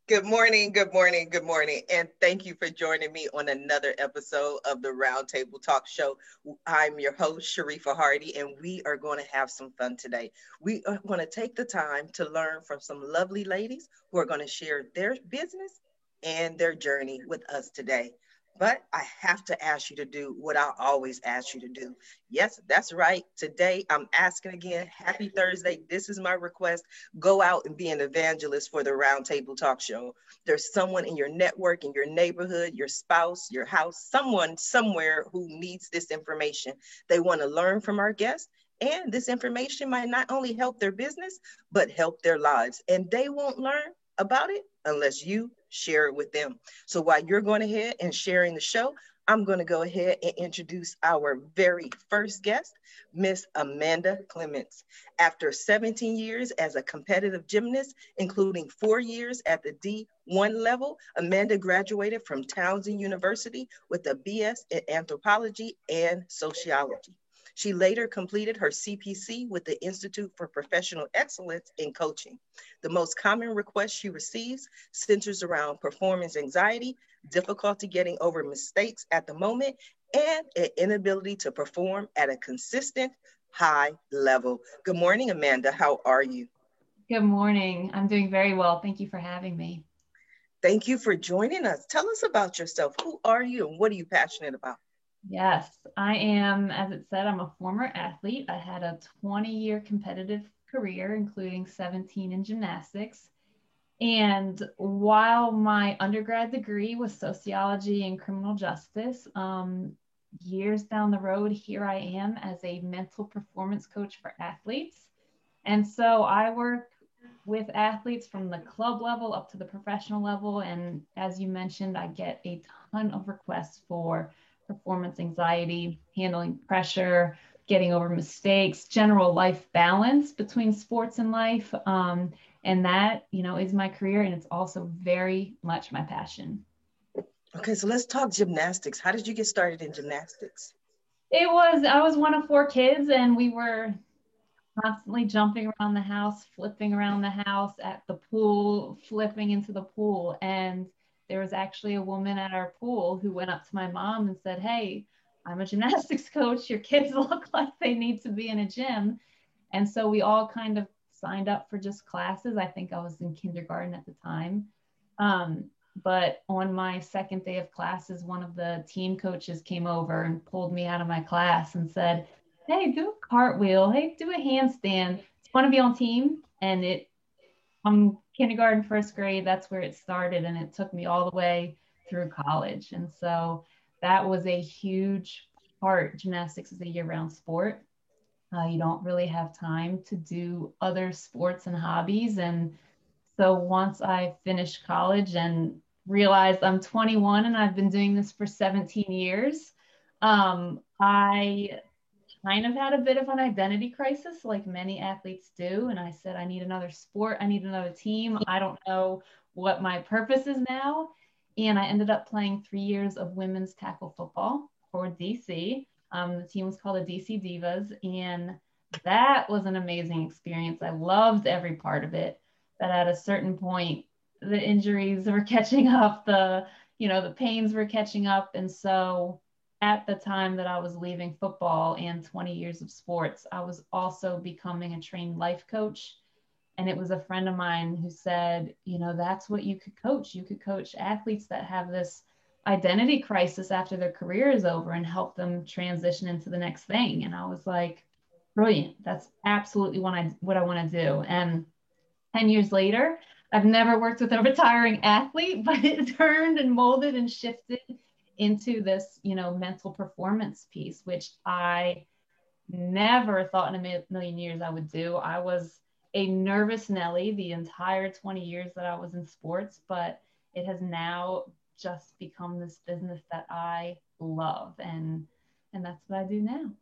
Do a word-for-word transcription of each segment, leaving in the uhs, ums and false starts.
Good morning, good morning, good morning, and thank you for joining me on another episode of the Roundtable Talk Show. I'm your host, Sharifa Hardy, and we are going to have some fun today. We are going to take the time to learn from some lovely ladies who are going to share their business and their journey with us today. But I have to ask you to do what I always ask you to do. Yes, that's right. Today I'm asking again, happy Thursday. This is my request. Go out and be an evangelist for the Roundtable Talk Show. There's someone in your network, in your neighborhood, your spouse, your house, someone somewhere who needs this information. They want to learn from our guests. And this information might not only help their business, but help their lives. And they won't learn about it unless you share it with them. So while you're going ahead and sharing the show, I'm going to go ahead and introduce our very first guest, Miss Amanda Clements. After seventeen years as a competitive gymnast, including four years at the D one level, Amanda graduated from Townsend University with a B S in anthropology and sociology. She later completed her C P C with the Institute for Professional Excellence in Coaching. The most common request she receives centers around performance anxiety, difficulty getting over mistakes at the moment, and an inability to perform at a consistent high level. Good morning, Amanda. How are you? Good morning. I'm doing very well. Thank you for having me. Thank you for joining us. Tell us about yourself. Who are you and what are you passionate about? Yes, I am, as it said, I'm a former athlete. I had a twenty year competitive career, including seventeen in gymnastics. And while my undergrad degree was sociology and criminal justice, um, years down the road, here I am as a mental performance coach for athletes. And so I work with athletes from the club level up to the professional level. And as you mentioned, I get a ton of requests for performance anxiety, handling pressure, getting over mistakes, general life balance between sports and life. Um, and that, you know, is my career. And it's also very much my passion. Okay, so let's talk gymnastics. How did you get started in gymnastics? It was, I was one of four kids, and we were constantly jumping around the house, flipping around the house, at the pool, flipping into the pool. And there was actually a woman at our pool who went up to my mom and said, "Hey, I'm a gymnastics coach. Your kids look like they need to be in a gym." And so we all kind of signed up for just classes. I think I was in kindergarten at the time. Um, but on my second day of classes, one of the team coaches came over and pulled me out of my class and said, "Hey, do a cartwheel. Hey, do a handstand. Do you want to be on team?" And it, from kindergarten, first grade, that's where it started. And it took me all the way through college. And so that was a huge part. Gymnastics is a year-round sport. Uh, you don't really have time to do other sports and hobbies. And so once I finished college and realized I'm twenty-one and I've been doing this for seventeen years, um, I kind of had a bit of an identity crisis, like many athletes do. And I said, I need another sport. I need another team. I don't know what my purpose is now. And I ended up playing three years of women's tackle football for D C. Um, the team was called the D C Divas. And that was an amazing experience. I loved every part of it. But at a certain point, the injuries were catching up, the, you know, the pains were catching up. And so at the time that I was leaving football and twenty years of sports, I was also becoming a trained life coach. And it was a friend of mine who said, you know, that's what you could coach. You could coach athletes that have this identity crisis after their career is over and help them transition into the next thing. And I was like, brilliant. That's absolutely what I, what I want to do. And ten years later, I've never worked with a retiring athlete, but it turned and molded and shifted into this, you know, mental performance piece, which I never thought in a million years I would do. I was a nervous Nelly the entire twenty years that I was in sports, but it has now just become this business that I love. And, and that's what I do now.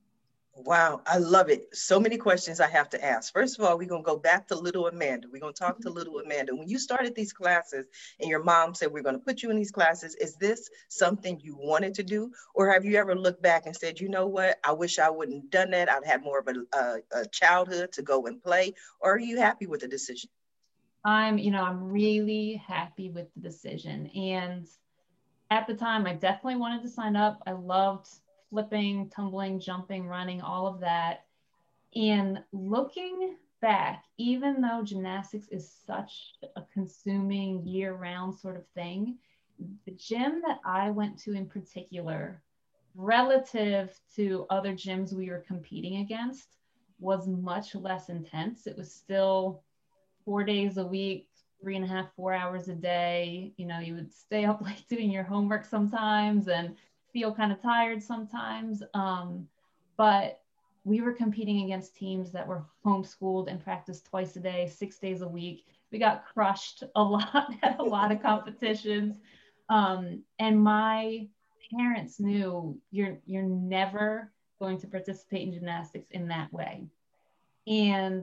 Wow, I love it. So many questions I have to ask. First of all, we're going to go back to little Amanda. We're going to talk to little Amanda. When you started these classes and your mom said, we're going to put you in these classes, is this something you wanted to do? Or have you ever looked back and said, you know what, I wish I wouldn't have done that. I'd had more of a, a, a childhood to go and play. Or are you happy with the decision? I'm, you know, I'm really happy with the decision. And at the time, I definitely wanted to sign up. I loved flipping, tumbling, jumping, running, all of that. And looking back, even though gymnastics is such a consuming year round sort of thing, the gym that I went to in particular, relative to other gyms we were competing against, was much less intense. It was still four days a week, three and a half, four hours a day. You know, you would stay up late doing your homework sometimes and feel kind of tired sometimes. Um, but we were competing against teams that were homeschooled and practiced twice a day, six days a week. We got crushed a lot at a lot of competitions. Um, and my parents knew you're you're never going to participate in gymnastics in that way. And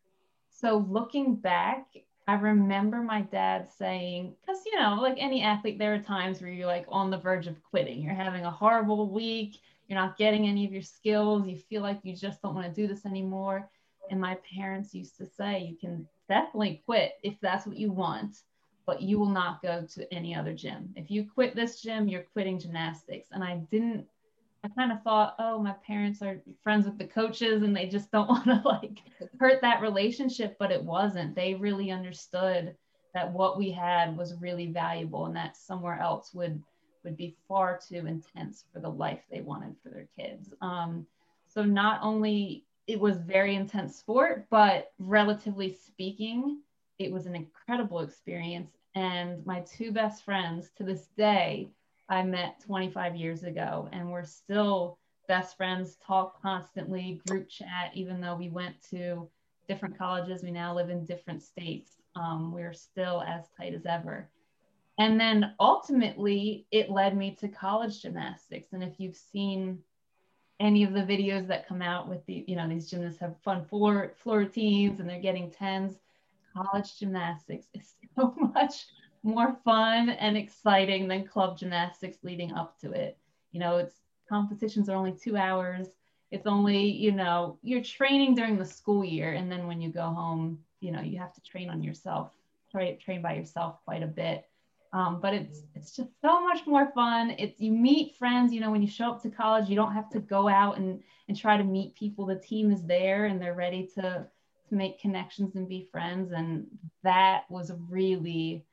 so looking back, I remember my dad saying, because, you know, like any athlete, there are times where you're like on the verge of quitting. You're having a horrible week. You're not getting any of your skills. You feel like you just don't want to do this anymore. And my parents used to say, you can definitely quit if that's what you want, but you will not go to any other gym. If you quit this gym, you're quitting gymnastics. And I didn't I kind of thought, oh, my parents are friends with the coaches and they just don't want to like hurt that relationship, but it wasn't. They really understood that what we had was really valuable and that somewhere else would would be far too intense for the life they wanted for their kids. Um, so not only it was very intense sport, but relatively speaking, it was an incredible experience. And my two best friends to this day I met twenty-five years ago, and we're still best friends, talk constantly, group chat, even though we went to different colleges. We now live in different states. Um, we're still as tight as ever. And then ultimately, it led me to college gymnastics. And if you've seen any of the videos that come out with the, you know, these gymnasts have fun floor, floor routines and they're getting tens, college gymnastics is so much more fun and exciting than club gymnastics leading up to it. You know, it's competitions are only two hours. It's only, you know, you're training during the school year. And then when you go home, you know, you have to train on yourself, try, train by yourself quite a bit. Um, but it's it's just so much more fun. It's you meet friends, you know, when you show up to college, you don't have to go out and and try to meet people. The team is there and they're ready to to make connections and be friends. And that was really,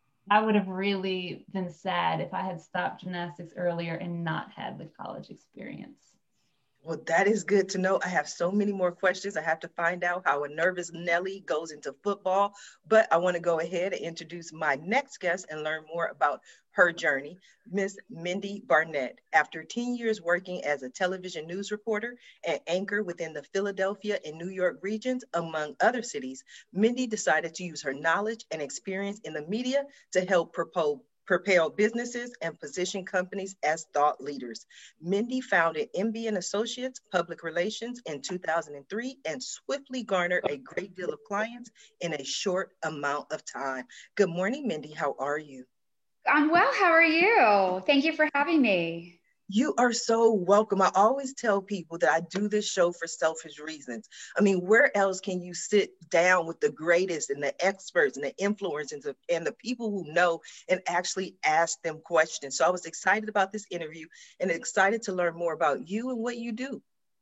I would have really been sad if I had stopped gymnastics earlier and not had the college experience. Well, that is good to know. I have so many more questions. I have to find out how a nervous Nelly goes into football, but I want to go ahead and introduce my next guest and learn more about her journey, Miss Mindy Barnett. After ten years working as a television news reporter and anchor within the Philadelphia and New York regions, among other cities, Mindy decided to use her knowledge and experience in the media to help propose propel businesses and position companies as thought leaders. Mindy founded M B and Associates Public Relations in two thousand three and swiftly garnered a great deal of clients in a short amount of time. Good morning, Mindy. How are you? I'm well. How are you? Thank you for having me. You are so welcome. I always tell people that I do this show for selfish reasons. I mean, where else can you sit down with the greatest and the experts and the influencers and the people who know and actually ask them questions? So I was excited about this interview and excited to learn more about you and what you do.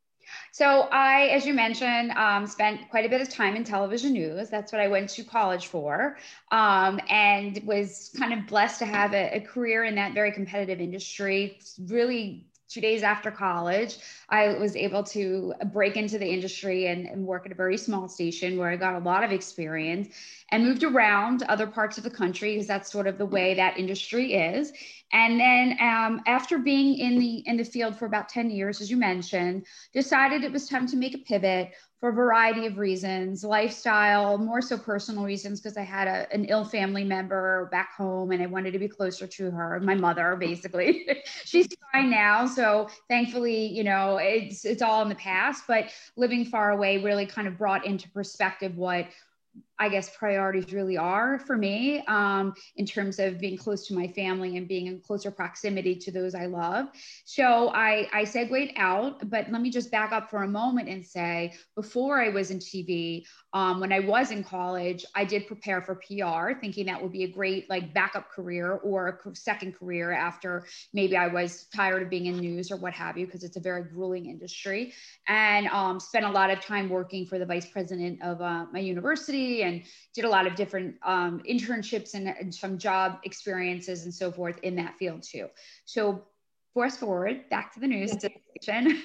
So I, as you mentioned, um, spent quite a bit of time in television news. That's what I went to college for, um, and was kind of blessed to have a, a career in that very competitive industry. Really, two days after college, I was able to break into the industry and, and work at a very small station where I got a lot of experience and moved around other parts of the country because that's sort of the way that industry is. And then um, after being in the in the field for about ten years, as you mentioned, decided it was time to make a pivot for a variety of reasons, lifestyle, more so personal reasons, because I had a, an ill family member back home and I wanted to be closer to her, my mother, basically. She's fine now. So thankfully, you know, it's, it's all in the past, but living far away really kind of brought into perspective what I guess, priorities really are for me, um, in terms of being close to my family and being in closer proximity to those I love. So I, I segued out, but let me just back up for a moment and say, before I was in T V, um, when I was in college, I did prepare for P R, thinking that would be a great like backup career or a second career after maybe I was tired of being in news or what have you, because it's a very grueling industry. And um, spent a lot of time working for the vice president of uh, my university, and did a lot of different um, internships and, and some job experiences and so forth in that field too. So fast forward back to the news situation.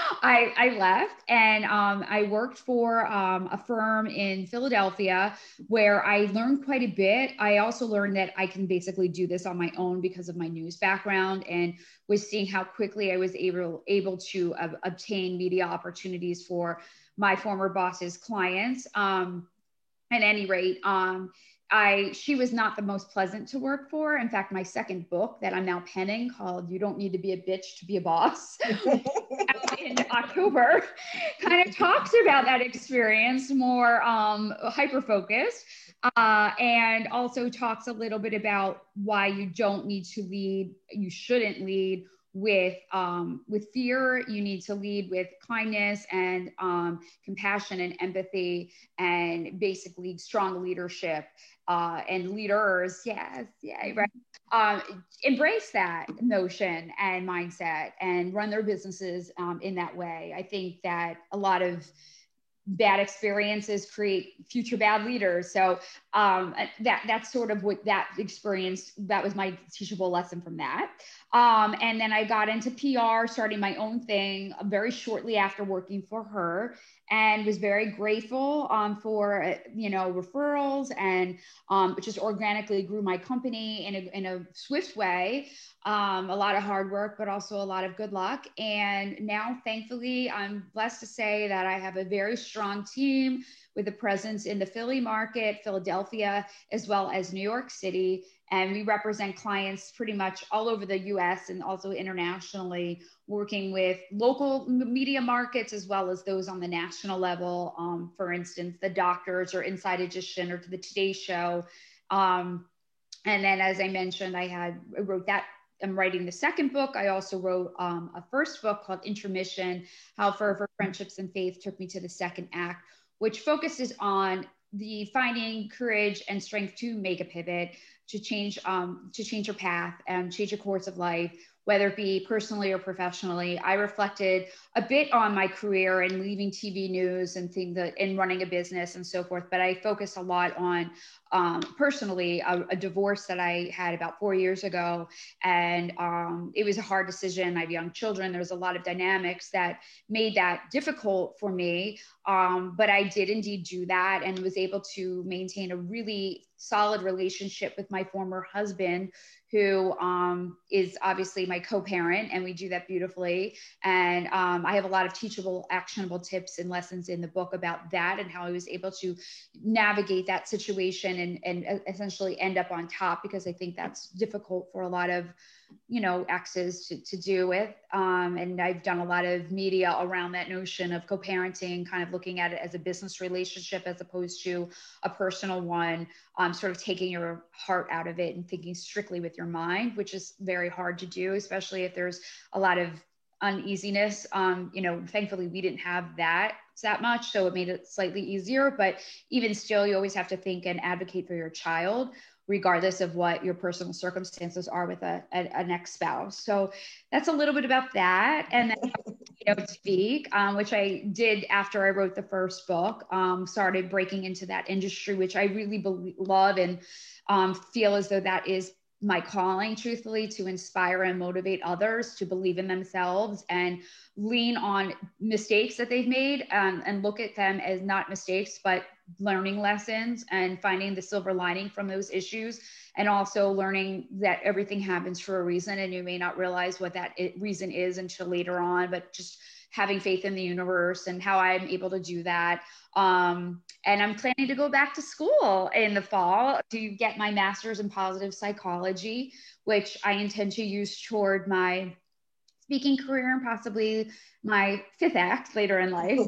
I, I left and um, I worked for um, a firm in Philadelphia where I learned quite a bit. I also learned that I can basically do this on my own because of my news background, and was seeing how quickly I was able, able to uh, obtain media opportunities for my former boss's clients. Um, at any rate, um, I, she was not the most pleasant to work for. In fact, my second book that I'm now penning, called You Don't Need to Be a Bitch to Be a Boss, out in October, kind of talks about that experience more um, hyper-focused, uh, and also talks a little bit about why you don't need to lead, you shouldn't lead with um, with fear. You need to lead with kindness and um, compassion and empathy, and basically strong leadership uh, and leaders. Yes, yeah, right. Um, embrace that notion and mindset and run their businesses um, in that way. I think that a lot of bad experiences create future bad leaders. So um, that that's sort of what that experience, that was my teachable lesson from that. Um, and then I got into P R, starting my own thing very shortly after working for her, and was very grateful um, for, you know, referrals, and um, just organically grew my company in a, in a swift way. Um, a lot of hard work, but also a lot of good luck. And now, thankfully, I'm blessed to say that I have a very strong team with a presence in the Philly market, Philadelphia, as well as New York City. And we represent clients pretty much all over the U S and also internationally, working with local media markets as well as those on the national level. Um, for instance, the Doctors or Inside Edition or the Today Show. Um, and then, as I mentioned, I had I wrote that. I'm writing the second book. I also wrote um, a first book called Intermission: How Fervor, Friendships, and Faith Took Me to the Second Act, which focuses on the finding courage and strength to make a pivot, to change, um, to change your path and change your course of life, whether it be personally or professionally. I reflected a bit on my career and leaving T V news and things that, and running a business and so forth, but I focused a lot on um, personally a, a divorce that I had about four years ago. And um, it was a hard decision. I have young children. There's a lot of dynamics that made that difficult for me. Um, but I did indeed do that, and was able to maintain a really solid relationship with my former husband, who um, is obviously my co-parent, and we do that beautifully. And um, I have a lot of teachable, actionable tips and lessons in the book about that, and how I was able to navigate that situation and, and essentially end up on top, because I think that's difficult for a lot of, you know, exes to, to do with. Um, and I've done a lot of media around that notion of co-parenting, kind of looking at it as a business relationship as opposed to a personal one, um, sort of taking your heart out of it and thinking strictly with your mind, which is very hard to do, especially if there's a lot of uneasiness. Um, you know, thankfully we didn't have that that much, so it made it slightly easier, but even still, you always have to think and advocate for your child, regardless of what your personal circumstances are with a, a, an ex-spouse. So that's a little bit about that. And then, you know, Speak, um, which I did after I wrote the first book, um, started breaking into that industry, which I really believe, love and um, feel as though that is my calling, truthfully, to inspire and motivate others to believe in themselves and lean on mistakes that they've made, um, and look at them as not mistakes, but learning lessons, and finding the silver lining from those issues. And also learning that everything happens for a reason, and you may not realize what that reason is until later on, but just having faith in the universe, and how I'm able to do that. Um, and I'm planning to go back to school in the fall to get my master's in positive psychology, which I intend to use toward my speaking career and possibly my fifth act later in life.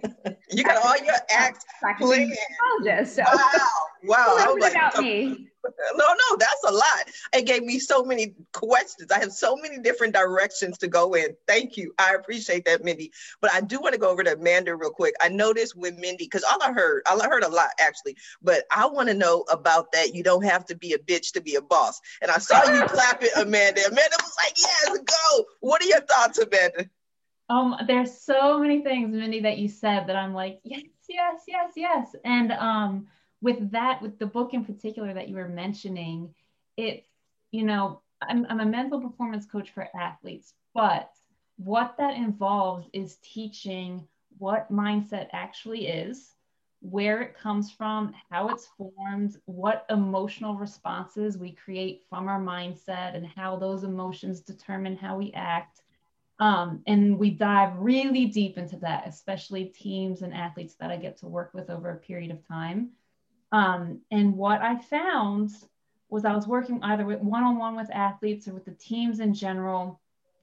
You got all your acts planned. So. Wow. Wow. I was like, about me. No, no, that's a lot. It gave me so many questions. I have so many different directions to go in. Thank you. I appreciate that, Mindy. But I do want to go over to Amanda real quick. I noticed with Mindy, because all I heard, all I heard a lot actually, but I want to know about that. You don't have to be a bitch to be a boss. And I saw you clapping, Amanda. Amanda was like, yes, go. What are your thoughts, Amanda? Um, there's so many things, Mindy, that you said that I'm like, yes, yes, yes, yes. And um, with that, with the book in particular that you were mentioning, it's, you know, I'm, I'm a mental performance coach for athletes, but what that involves is teaching what mindset actually is, where it comes from, how it's formed, what emotional responses we create from our mindset, and how those emotions determine how we act. Um, and we dive really deep into that, especially teams and athletes that I get to work with over a period of time. Um, and what I found was I was working either with one-on-one with athletes or with the teams in general,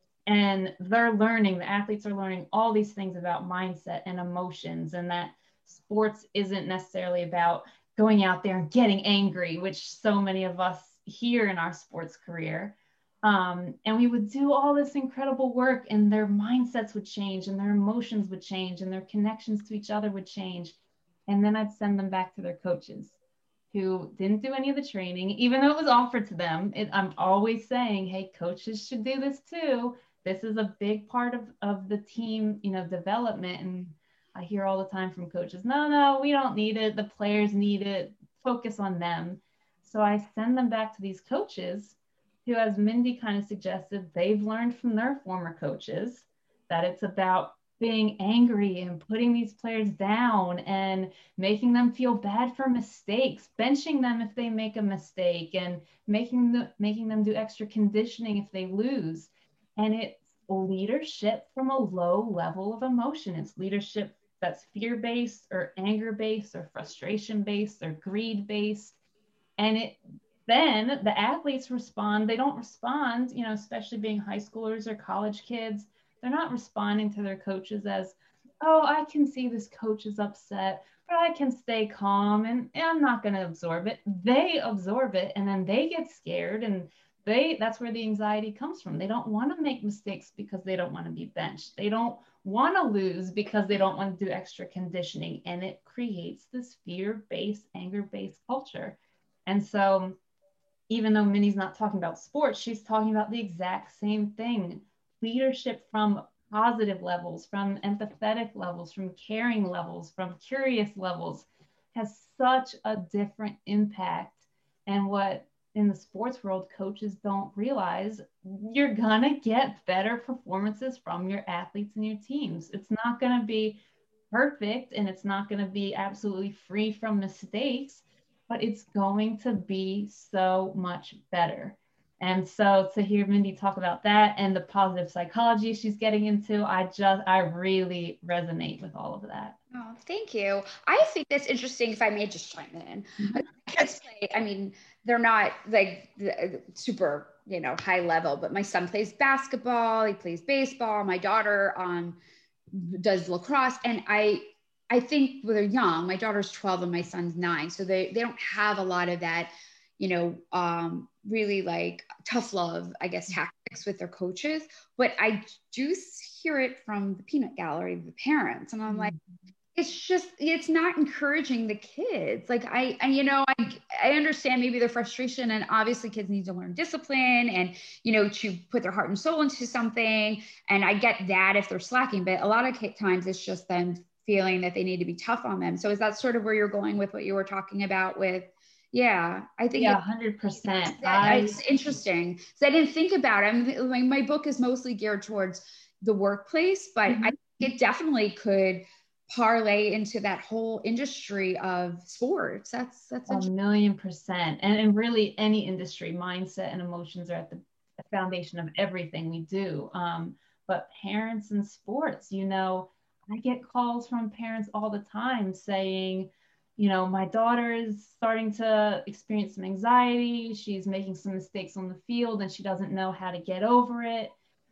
and they're learning, the athletes are learning all these things about mindset and emotions, and that sports isn't necessarily about going out there and getting angry, which so many of us hear in our sports career. Um, and we would do all this incredible work, and their mindsets would change, and their emotions would change, and their connections to each other would change. And then I'd send them back to their coaches who didn't do any of the training, even though it was offered to them. It, I'm always saying, hey, coaches should do this too. This is a big part of, of the team, you know, development. And I hear all the time from coaches, no, no, we don't need it. The players need it. Focus on them. So I send them back to these coaches who, as Mindy kind of suggested, they've learned from their former coaches that it's about being angry and putting these players down and making them feel bad for mistakes, benching them if they make a mistake, and making, the, making them do extra conditioning if they lose. And it's leadership from a low level of emotion. It's leadership that's fear-based or anger-based or frustration-based or greed-based. And it then the athletes respond. They don't respond, you know, especially being high schoolers or college kids, they're not responding to their coaches as, oh, I can see this coach is upset, but I can stay calm and, and I'm not going to absorb it. They absorb it, and then they get scared, and they that's where the anxiety comes from. They don't want to make mistakes because they don't want to be benched. They don't want to lose because they don't want to do extra conditioning. And it creates this fear-based, anger-based culture. And so even though Minnie's not talking about sports, she's talking about the exact same thing. Leadership from positive levels, from empathetic levels, from caring levels, from curious levels has such a different impact. And what in the sports world coaches don't realize, you're gonna get better performances from your athletes and your teams. It's not gonna be perfect, and it's not gonna be absolutely free from mistakes, but it's going to be so much better. And so to hear Mindy talk about that and the positive psychology she's getting into, I just, I really resonate with all of that. Oh, thank you. I think that's interesting, if I may just chime in. Mm-hmm. Kids play, I mean, they're not like super, you know, high level, but my son plays basketball, he plays baseball, my daughter um, does lacrosse. And I, I think when they're young, my daughter's twelve and my son's nine. So they, they don't have a lot of that, you know, um, really like tough love, I guess, tactics with their coaches. But I do hear it from the peanut gallery of the parents. And I'm like, it's just, it's not encouraging the kids. Like I, and you know, I, I understand maybe their frustration, and obviously kids need to learn discipline and, you know, to put their heart and soul into something. And I get that if they're slacking, but a lot of times it's just them feeling that they need to be tough on them. So is that sort of where you're going with what you were talking about with, yeah, I think yeah, one hundred percent. I, it's interesting. So I didn't think about it. I'm, like, my book is mostly geared towards the workplace, but mm-hmm. I think it definitely could parlay into that whole industry of sports. That's that's a million percent. And in really any industry, mindset and emotions are at the foundation of everything we do. Um, but parents in sports, you know, I get calls from parents all the time saying, you know, my daughter is starting to experience some anxiety. She's making some mistakes on the field and she doesn't know how to get over it.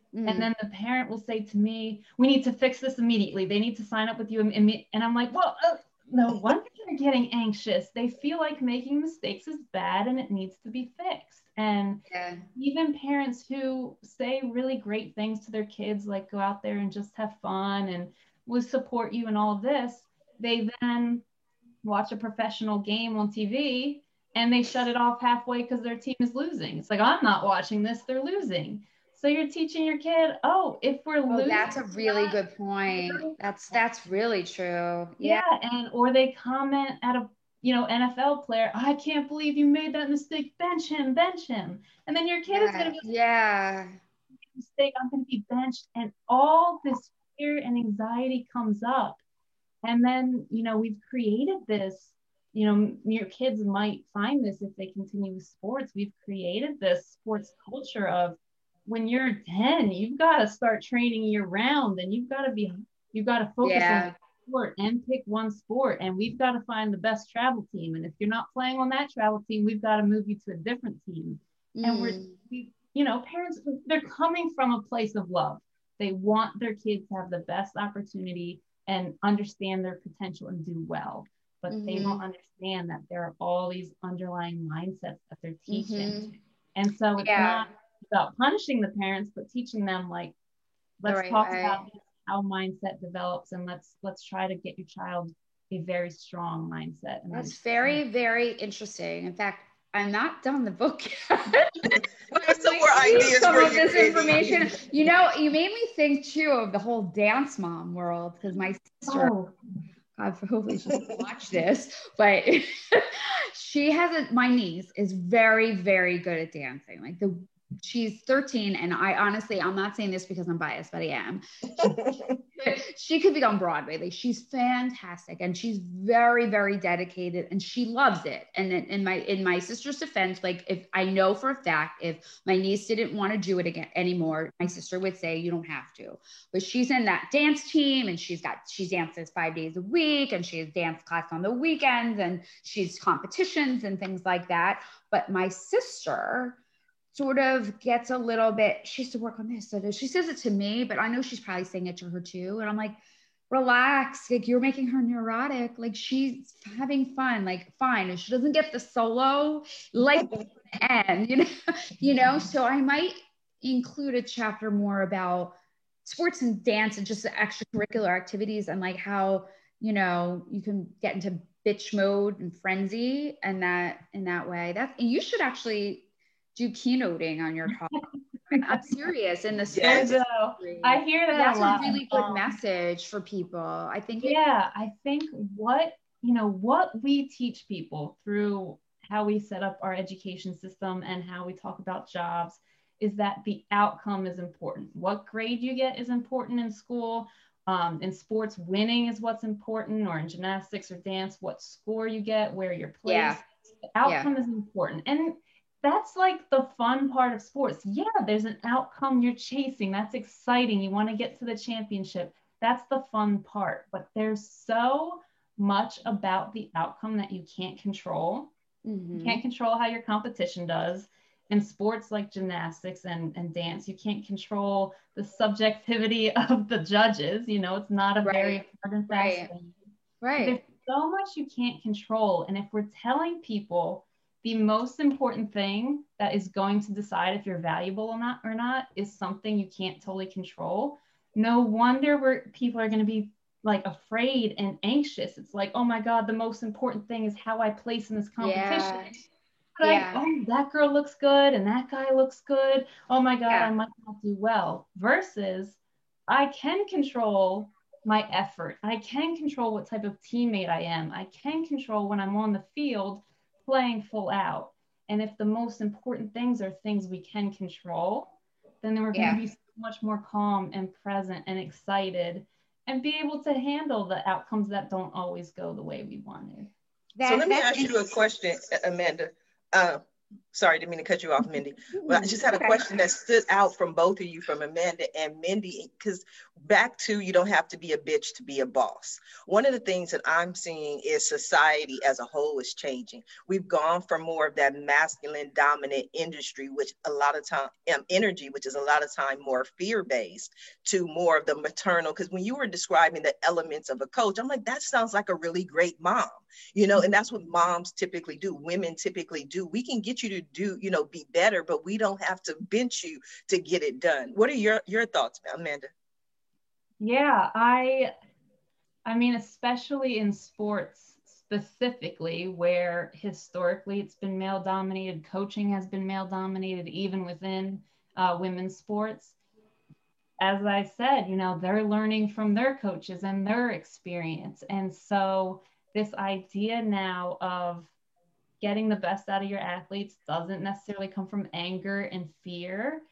Mm. And then the parent will say to me, we need to fix this immediately. They need to sign up with you. And I'm like, well, uh, no wonder they're getting anxious. They feel like making mistakes is bad and it needs to be fixed. And yeah. even parents who say really great things to their kids, like go out there and just have fun and will support you in all of this, they then watch a professional game on T V and they shut it off halfway because their team is losing. It's like, I'm not watching this, they're losing. So you're teaching your kid, oh, if we're oh, losing. That's a really not, good point. That's that's really true. Yeah. yeah, and or they comment at a you know N F L player, I can't believe you made that mistake. Bench him, bench him. And then your kid yeah. is gonna be yeah. mistake, I'm gonna be benched. And all this fear and anxiety comes up. And then, you know, we've created this, you know, your kids might find this if they continue with sports. We've created this sports culture of when you're ten, you've got to start training year round and you've got to be, you've got to focus yeah. on sport and pick one sport. And we've got to find the best travel team. And if you're not playing on that travel team, we've got to move you to a different team. Mm. And we're, we, you know, parents, they're coming from a place of love. They want their kids to have the best opportunity and understand their potential and do well. But mm-hmm. they don't understand that there are all these underlying mindsets that they're teaching. Mm-hmm. And so it's yeah. not about punishing the parents, but teaching them, like, let's right, talk right. about how mindset develops, and let's let's try to get your child a very strong mindset. And that's very, very interesting. In fact, I'm not done the book yet. Some more ideas some for of this information. You know, you made me think too of the whole dance mom world, because my sister, oh. God, hopefully she doesn't watch this, but she has a, my niece is very, very good at dancing. Like the, she's thirteen, and I honestly, I'm not saying this because I'm biased, but I am. She could be on Broadway. Like, she's fantastic, and she's very, very dedicated, and she loves it. And in, in my in my sister's defense, like, if I know for a fact, if my niece didn't want to do it again anymore, my sister would say, you don't have to. But she's in that dance team, and she's got she dances five days a week, and she has dance class on the weekends, and she's competitions and things like that. But my sister sort of gets a little bit, she used to work on this. So she says it to me, but I know she's probably saying it to her too. And I'm like, relax, like, you're making her neurotic. Like, she's having fun, like, fine. If she doesn't get the solo, like, and, you know, you know, so I might include a chapter more about sports and dance and just the extracurricular activities, and like how, you know, you can get into bitch mode and frenzy and that, in that way. That's, and you should actually do keynoting on your talk. I'm serious. In the yes. I hear that that's a lot. a really good um, message for people. I think. Yeah, it, I think what you know what we teach people through how we set up our education system and how we talk about jobs is that the outcome is important. What grade you get is important in school. Um, in sports, winning is what's important, or in gymnastics or dance, what score you get, where you're placed. Yeah. The outcome yeah. is important. And that's like the fun part of sports. Yeah, there's an outcome you're chasing. That's exciting. You want to get to the championship. That's the fun part. But there's so much about the outcome that you can't control. Mm-hmm. You can't control how your competition does. In sports like gymnastics and, and dance, you can't control the subjectivity of the judges. You know, it's not a right. very hard and fast right. thing. Right. There's so much you can't control. And if we're telling people the most important thing that is going to decide if you're valuable or not, or not is something you can't totally control, no wonder we're, people are going to be like afraid and anxious. It's like, oh my God, the most important thing is how I place in this competition. Yeah. But yeah. I, oh, that girl looks good and that guy looks good. Oh my God, yeah. I might not do well. Versus I can control my effort. I can control what type of teammate I am. I can control when I'm on the field playing full out. And if the most important things are things we can control, then we're going to yeah. be so much more calm and present and excited and be able to handle the outcomes that don't always go the way we wanted. That, so let me ask you a question, Amanda. Uh, Sorry, didn't mean to cut you off, Mindy. But I just had a Okay. question that stood out from both of you, from Amanda and Mindy, because back to you don't have to be a bitch to be a boss. One of the things that I'm seeing is society as a whole is changing. We've gone from more of that masculine dominant industry, which a lot of time um, energy, which is a lot of time more fear based, to more of the maternal. Because when you were describing the elements of a coach, I'm like, that sounds like a really great mom, you know, and that's what moms typically do. Women typically do. We can get you to do, you know, be better, but we don't have to bench you to get it done. What are your, your thoughts, Amanda? Yeah, I I mean, especially in sports specifically, where historically it's been male dominated, coaching has been male dominated, even within uh, women's sports. As I said, you know, they're learning from their coaches and their experience. And so this idea now of getting the best out of your athletes doesn't necessarily come from anger and fear.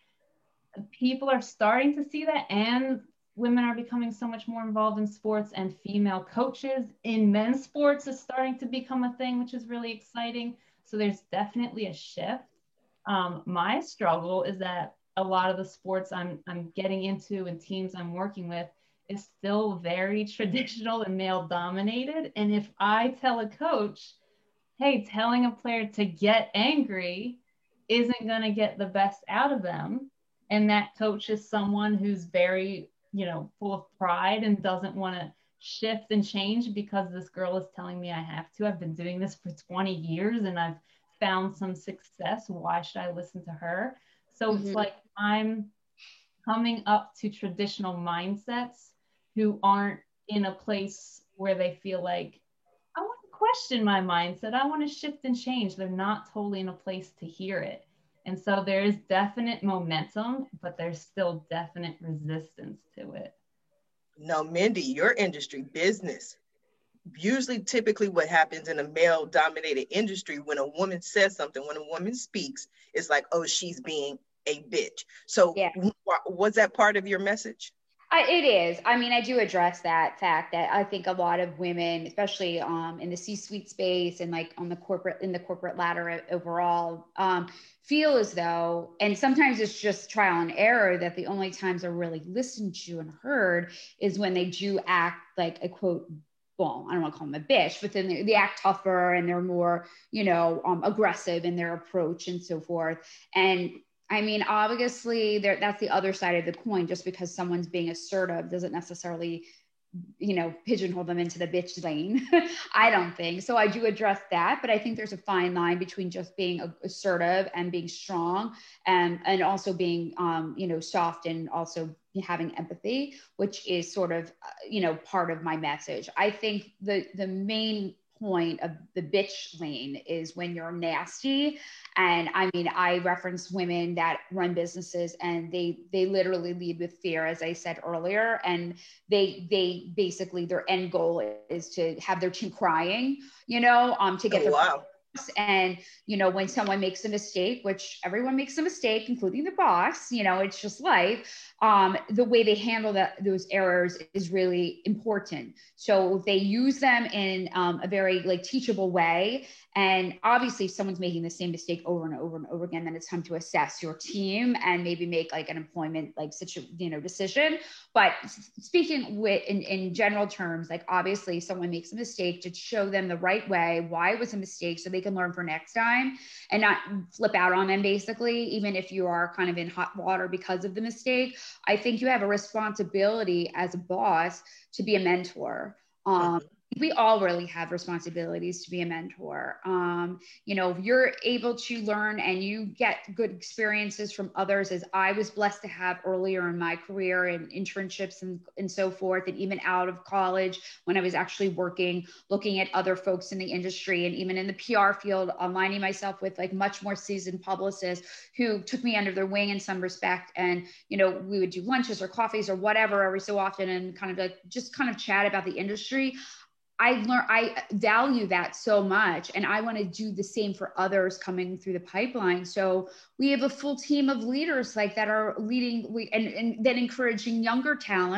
People are starting to see that, and women are becoming so much more involved in sports, and female coaches in men's sports is starting to become a thing, which is really exciting. So there's definitely a shift. Um, my struggle is that a lot of the sports I'm, I'm getting into and teams I'm working with is still very traditional and male dominated. And if I tell a coach, hey, telling a player to get angry isn't going to get the best out of them, and that coach is someone who's very, you know, full of pride and doesn't want to shift and change because this girl is telling me I have to. I've been doing this for twenty years and I've found some success. Why should I listen to her? So mm-hmm. It's like I'm coming up to traditional mindsets who aren't in a place where they feel like, I want to question my mindset. I want to shift and change. They're not totally in a place to hear it. And so there is definite momentum, but there's still definite resistance to it. Now, Mindy, your industry, business, usually typically what happens in a male dominated industry, when a woman says something, when a woman speaks, it's like, oh, she's being a bitch. So yeah. Was that part of your message? I, it is. I mean, I do address that fact that I think a lot of women, especially um, in the C-suite space and like on the corporate, in the corporate ladder overall, um, feel as though, and sometimes it's just trial and error, that the only times they're really listened to and heard is when they do act like a quote, well, I don't want to call them a bitch, but then they, they act tougher and they're more, you know, um, aggressive in their approach and so forth. And I mean, obviously, there, that's the other side of the coin. Just because someone's being assertive doesn't necessarily, you know, pigeonhole them into the bitch lane. I don't think. So I do address that. But I think there's a fine line between just being assertive and being strong, and, and also being, um, you know, soft and also having empathy, which is sort of, you know, part of my message. I think the the main point of the bitch lane is when you're nasty. And I mean, I reference women that run businesses and they they literally lead with fear, as I said earlier. And they they basically, their end goal is to have their team crying, you know, um, to get oh, their wow. And, you know, when someone makes a mistake, which everyone makes a mistake, including the boss, you know, it's just life. Um, the way they handle that, those errors is really important. So they use them in um, a very like teachable way. And obviously if someone's making the same mistake over and over and over again, then it's time to assess your team and maybe make like an employment, like situ, you know, decision. But speaking with in, in general terms, like obviously someone makes a mistake, to show them the right way, why it was a mistake, so they can learn for next time and not flip out on them, basically, even if you are kind of in hot water because of the mistake. I think you have a responsibility as a boss to be a mentor. Um, we all really have responsibilities to be a mentor. Um, you know, if you're able to learn and you get good experiences from others, as I was blessed to have earlier in my career and internships and, and so forth, and even out of college when I was actually working, looking at other folks in the industry and even in the P R field, aligning myself with like much more seasoned publicists who took me under their wing in some respect. And, you know, we would do lunches or coffees or whatever every so often and kind of like just kind of chat about the industry. I learn, I value that so much, and I want to do the same for others coming through the pipeline. So we have a full team of leaders like that are leading, we and, and then encouraging younger talent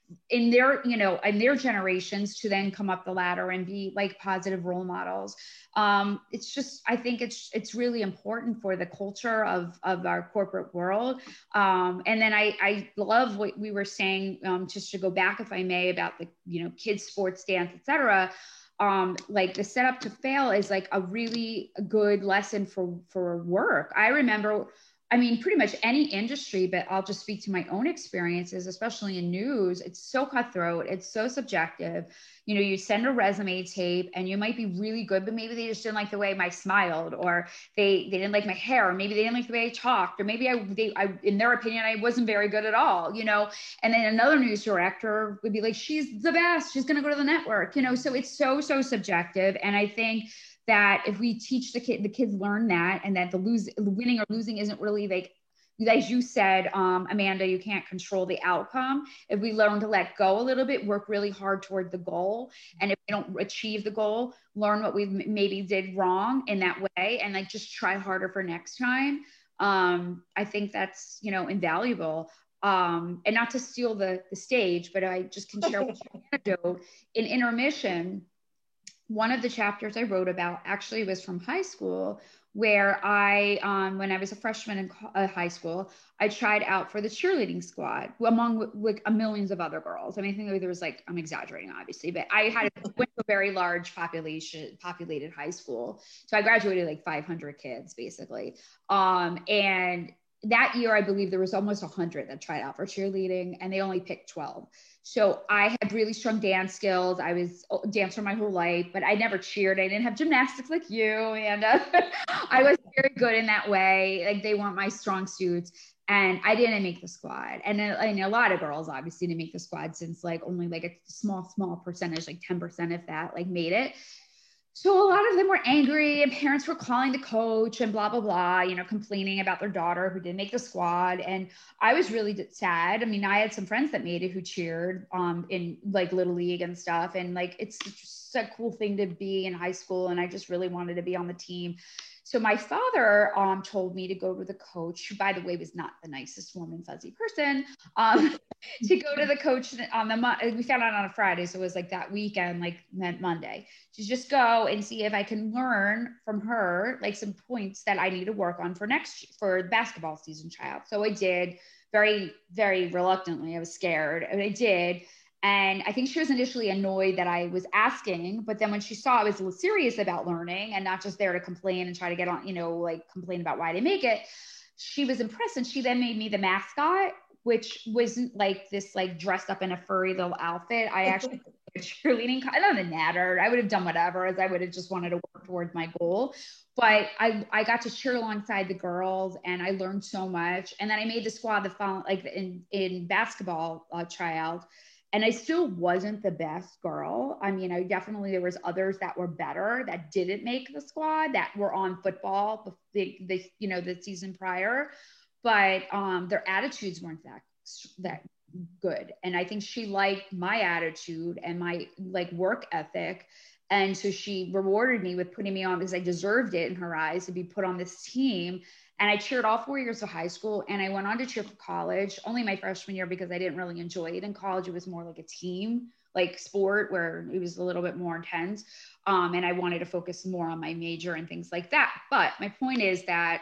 in their, you know, in their generations to then come up the ladder and be like positive role models. Um, it's just, I think it's, it's really important for the culture of, of our corporate world. Um, and then I, I love what we were saying, um, just to go back, if I may, about the, you know, kids, sports, dance, et cetera. Um, like the setup to fail is like a really good lesson for, for work. I remember, I mean, pretty much any industry, but I'll just speak to my own experiences, especially in news. It's so cutthroat. It's so subjective. You know, you send a resume tape and you might be really good, but maybe they just didn't like the way I smiled, or they, they didn't like my hair, or maybe they didn't like the way I talked, or maybe I, they, I, in their opinion, I wasn't very good at all, you know? And then another news director would be like, she's the best, she's going to go to the network, you know? So it's so, so subjective. And I think that if we teach the kid, the kids learn that, and that the lose, winning or losing isn't really like, as you said, um, Amanda, you can't control the outcome. If we learn to let go a little bit, work really hard toward the goal, and if we don't achieve the goal, learn what we maybe did wrong in that way, and like just try harder for next time. Um, I think that's, you know, invaluable. Um, and not to steal the the stage, but I just can share one anecdote. In intermission, one of the chapters I wrote about actually was from high school, where I, um, when I was a freshman in uh, high school, I tried out for the cheerleading squad among like millions of other girls. I mean, I think there was like, I'm exaggerating obviously, but I had went to a very large population, populated high school. So I graduated like five hundred kids basically. Um, and that year, I believe there was almost one hundred that tried out for cheerleading, and they only picked twelve. So I had really strong dance skills. I was a dancer my whole life, but I never cheered. I didn't have gymnastics like you. And uh, I was very good in that way. Like they weren't my strong suits. And I didn't make the squad. And then, I mean, a lot of girls obviously didn't make the squad, since like only like a small, small percentage, like ten percent if that, like made it. So a lot of them were angry, and parents were calling the coach and blah, blah, blah, you know, complaining about their daughter who didn't make the squad. And I was really sad. I mean, I had some friends that made it who cheered um, in like Little League and stuff. And like, it's just a cool thing to be in high school. And I just really wanted to be on the team. So my father um, told me to go to the coach, who, by the way, was not the nicest warm and fuzzy person, um, to go to the coach on the, we found out on a Friday. So it was like that weekend, like meant Monday, to just go and see if I can learn from her, like some points that I need to work on for next, for basketball season tryout. So I did, very, very reluctantly. I was scared, and I did. And I think she was initially annoyed that I was asking, but then when she saw I was serious about learning and not just there to complain and try to get on, you know, like complain about why I didn't make it, she was impressed. And she then made me the mascot, which wasn't like this, like dressed up in a furry little outfit. I actually cheerleading, I don't know, the natter. I would have done whatever, as I would have just wanted to work towards my goal. But I, I got to cheer alongside the girls, and I learned so much. And then I made the squad the following, like in, in basketball uh, tryouts. And I still wasn't the best girl. I mean, I definitely, there was others that were better that didn't make the squad, that were on football, the, the you know, the season prior, but um, their attitudes weren't that, that good. And I think she liked my attitude and my like work ethic. And so she rewarded me with putting me on, because I deserved it in her eyes to be put on this team. And I cheered all four years of high school, and I went on to cheer for college, only my freshman year, because I didn't really enjoy it in college. It was more like a team, like sport, where it was a little bit more intense. Um, and I wanted to focus more on my major and things like that. But my point is that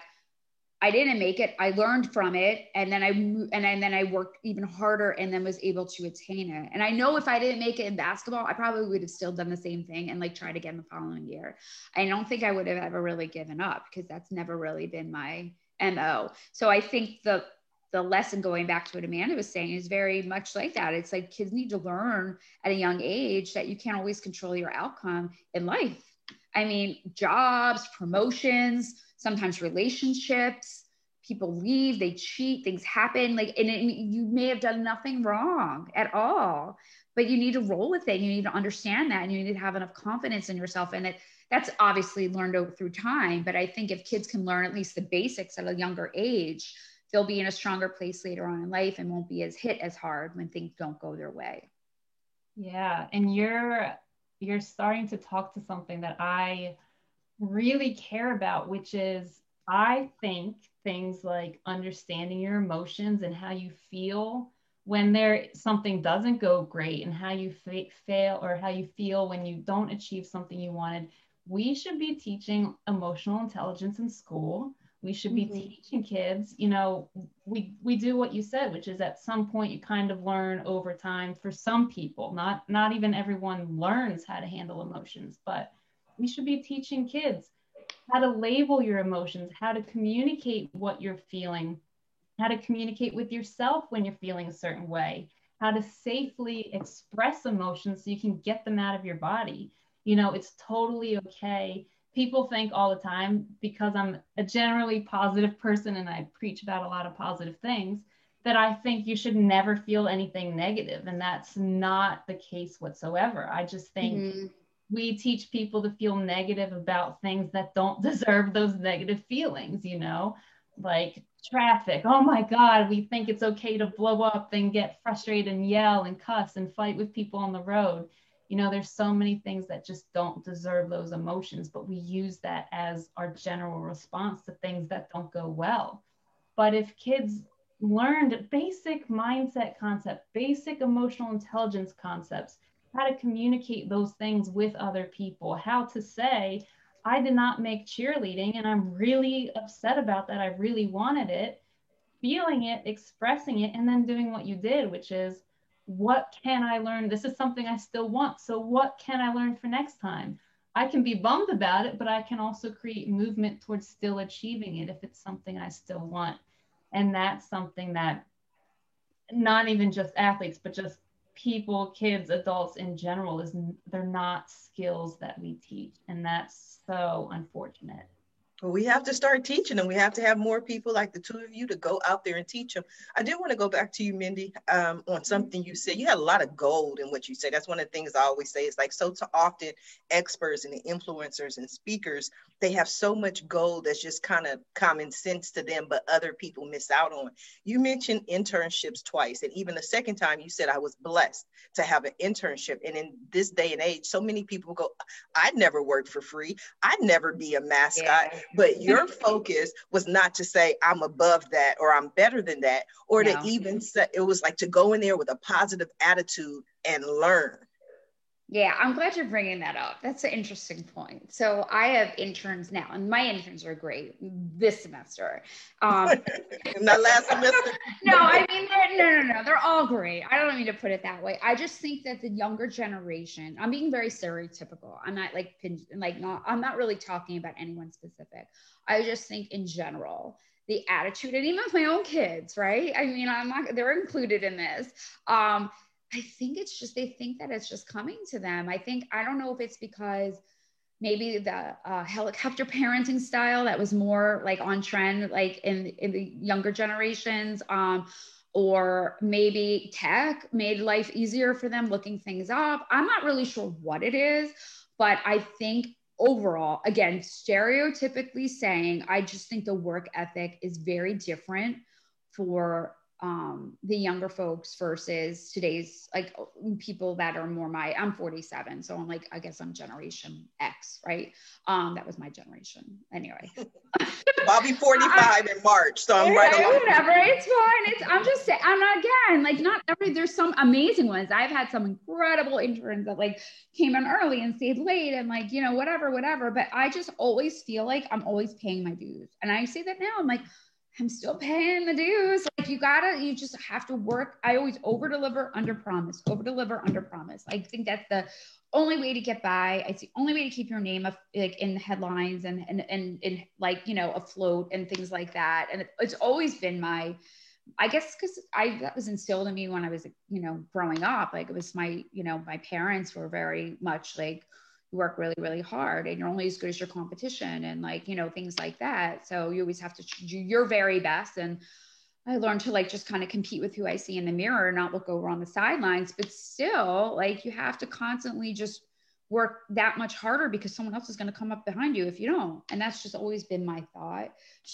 I didn't make it. I learned from it. And then I, and then, then I worked even harder, and then was able to attain it. And I know if I didn't make it in basketball, I probably would have still done the same thing and like tried again the following year. I don't think I would have ever really given up, because that's never really been my M O. So I think the, the lesson, going back to what Amanda was saying, is very much like that. It's like kids need to learn at a young age that you can't always control your outcome in life. I mean, jobs, promotions, sometimes relationships, people leave, they cheat, things happen. Like, and it, you may have done nothing wrong at all, but you need to roll with it. You need to understand that, and you need to have enough confidence in yourself. And it, that's obviously learned over through time. But I think if kids can learn at least the basics at a younger age, they'll be in a stronger place later on in life, and won't be as hit as hard when things don't go their way. Yeah. And you're, you're starting to talk to something that I really care about, which is, I think things like understanding your emotions and how you feel when there something doesn't go great and how you fa- fail or how you feel when you don't achieve something you wanted. We should be teaching emotional intelligence in school. We should be Mhm. teaching kids, you know, we we do what you said, which is at some point you kind of learn over time. For some people, not not even everyone learns how to handle emotions, but we should be teaching kids how to label your emotions, how to communicate what you're feeling, how to communicate with yourself when you're feeling a certain way, how to safely express emotions so you can get them out of your body. You know, it's totally okay. People think all the time, because I'm a generally positive person and I preach about a lot of positive things, that I think you should never feel anything negative. And that's not the case whatsoever. I just think Mhm. we teach people to feel negative about things that don't deserve those negative feelings, you know, like traffic. Oh my God, we think it's okay to blow up and get frustrated and yell and cuss and fight with people on the road. You know, there's so many things that just don't deserve those emotions, but we use that as our general response to things that don't go well. But if kids learned basic mindset concepts, basic emotional intelligence concepts, how to communicate those things with other people, how to say, I did not make cheerleading and I'm really upset about that. I really wanted it, feeling it, expressing it, and then doing what you did, which is, what can I learn? This is something I still want. So, what can I learn for next time? I can be bummed about it, but I can also create movement towards still achieving it if it's something I still want. And that's something that not even just athletes, but just people, kids, adults in general, is they're not skills that we teach. And that's so unfortunate. We have to start teaching them. We have to have more people like the two of you to go out there and teach them. I did want to go back to you, Mindy, um, on something you said. You had a lot of gold in what you said. That's one of the things I always say. It's like, so to often experts and the influencers and speakers, they have so much gold that's just kind of common sense to them, but other people miss out on. You mentioned internships twice. And even the second time you said, I was blessed to have an internship. And in this day and age, so many people go, I'd never work for free. I'd never be a mascot. Yeah. But your focus was not to say I'm above that or I'm better than that, or No. to even say, it was like to go in there with a positive attitude and learn. Yeah, I'm glad you're bringing that up. That's an interesting point. So I have interns now, and my interns are great this semester. Um, Not last semester. no, I mean, they're, no, no, no, they're all great. I don't mean to put it that way. I just think that the younger generation, I'm being very stereotypical. I'm not like, like not, I'm not really talking about anyone specific. I just think in general, the attitude, and even with my own kids, right? I mean, I'm not, they're included in this. Um, I think it's just, they think that it's just coming to them. I think, I don't know if it's because maybe the uh, helicopter parenting style that was more like on trend, like in, in the younger generations, um, or maybe tech made life easier for them looking things up. I'm not really sure what it is, but I think overall, again, stereotypically saying, I just think the work ethic is very different for um the younger folks versus today's like people that are more my, I'm forty-seven, so I'm like, I guess I'm generation X, right? Um that was my generation anyway. I'll be forty-five in March, so I'm right along. Whatever, it's fine. It's, I'm just saying, I'm not, again, like not every, there's some amazing ones. I've had some incredible interns that like came in early and stayed late and like, you know, whatever, whatever. But I just always feel like I'm always paying my dues. And I say that now, I'm like, I'm still paying the dues. Like you gotta, you just have to work. I always over deliver, under promise, over deliver, under promise. I think that's the only way to get by. It's the only way to keep your name up, like in the headlines and, and, and, and like, you know, afloat and things like that. And it, it's always been my, I guess, cause I, that was instilled in me when I was, you know, growing up. Like it was my, you know, my parents were very much like, you work really, really hard and you're only as good as your competition and like, you know, things like that. So you always have to do your very best. And I learned to like, just kind of compete with who I see in the mirror, not look over on the sidelines, but still like, you have to constantly just work that much harder because someone else is going to come up behind you if you don't. And that's just always been my thought.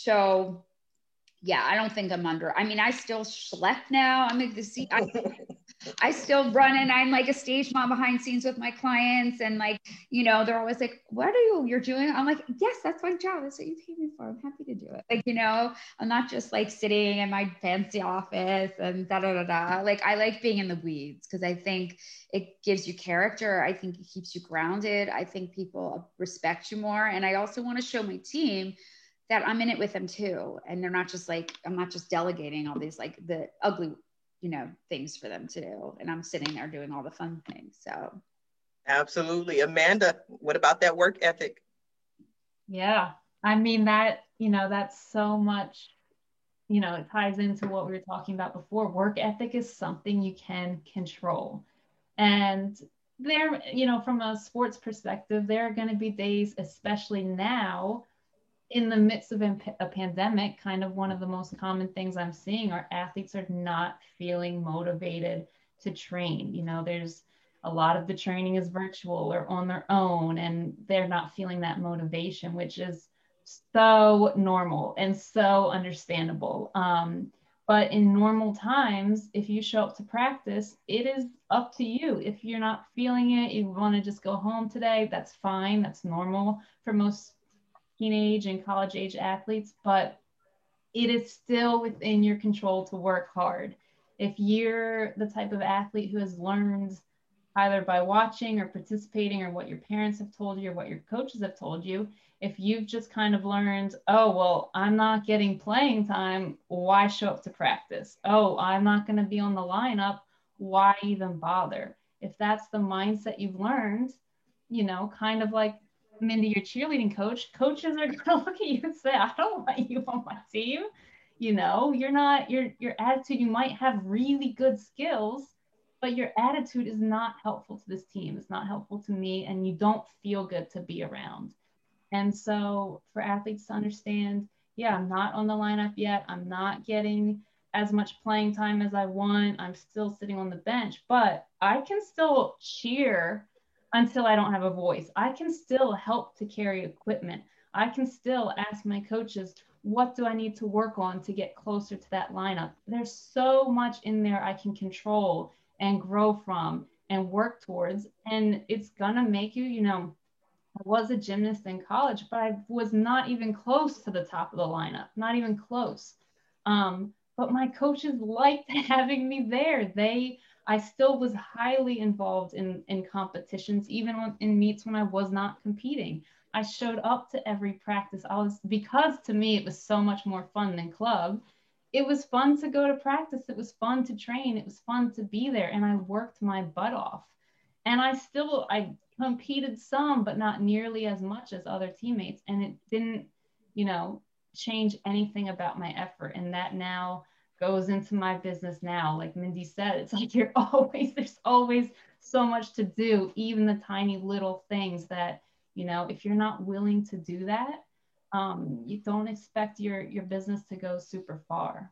So yeah, I don't think I'm under, I mean, I still schlep now. I'm like the see, I, I still run and I'm like a stage mom behind scenes with my clients. And like, you know, they're always like, what are you, you're doing? I'm like, yes, that's my job. That's what you paid me for. I'm happy to do it. Like, you know, I'm not just like sitting in my fancy office and da, da, da, da. Like, I like being in the weeds because I think it gives you character. I think it keeps you grounded. I think people respect you more. And I also want to show my team that I'm in it with them too. And they're not just like, I'm not just delegating all these like the ugly, you know, things for them to do. And I'm sitting there doing all the fun things. So. Absolutely. Amanda, what about that work ethic? Yeah. I mean, that, you know, that's so much, you know, it ties into what we were talking about before. Work ethic is something you can control. And there, you know, from a sports perspective, there are going to be days, especially now, in the midst of a pandemic, kind of one of the most common things I'm seeing are athletes are not feeling motivated to train. You know, there's a lot of the training is virtual or on their own, and they're not feeling that motivation, which is so normal and so understandable. Um, but in normal times, if you show up to practice, it is up to you. If you're not feeling it, you want to just go home today, that's fine. That's normal for most teenage and college age athletes, but it is still within your control to work hard. If you're the type of athlete who has learned either by watching or participating or what your parents have told you or what your coaches have told you, if you've just kind of learned, oh, well, I'm not getting playing time, why show up to practice? Oh, I'm not going to be on the lineup, why even bother? If that's the mindset you've learned, you know, kind of like Mindy, your cheerleading coach, coaches are going to look at you and say, I don't want you on my team. You know, you're not, your, your attitude, you might have really good skills, but your attitude is not helpful to this team. It's not helpful to me, and you don't feel good to be around. And so for athletes to understand, yeah, I'm not on the lineup yet. I'm not getting as much playing time as I want. I'm still sitting on the bench, but I can still cheer until I don't have a voice. I can still help to carry equipment. I can still ask my coaches, what do I need to work on to get closer to that lineup? There's so much in there I can control and grow from and work towards. And it's gonna make you, you know, I was a gymnast in college, but I was not even close to the top of the lineup, not even close. Um, but my coaches liked having me there. They, I still was highly involved in, in competitions, even when, in meets when I was not competing. I showed up to every practice. I was, because to me, it was so much more fun than club. It was fun to go to practice. It was fun to train. It was fun to be there. And I worked my butt off. And I still, I competed some, but not nearly as much as other teammates. And it didn't, you know, change anything about my effort. And that now goes into my business now. Like Mindy said, it's like you're always, there's always so much to do, even the tiny little things that, you know, if you're not willing to do that, um, you don't expect your, your business to go super far.